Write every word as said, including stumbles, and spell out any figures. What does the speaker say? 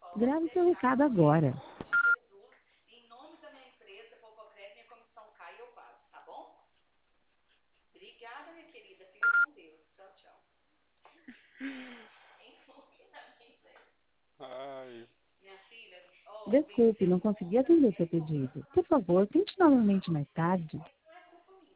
Grave seu recado agora. Em nome da minha empresa, Pococred, minha comissão cai e eu pago, tá bom? Obrigada, minha querida. Fica com Deus. Tchau, tchau. Em nome da minha empresa. Ai. Minha filha, ó, Desculpe, não consegui atender seu pedido. Por favor, tente novamente mais tarde.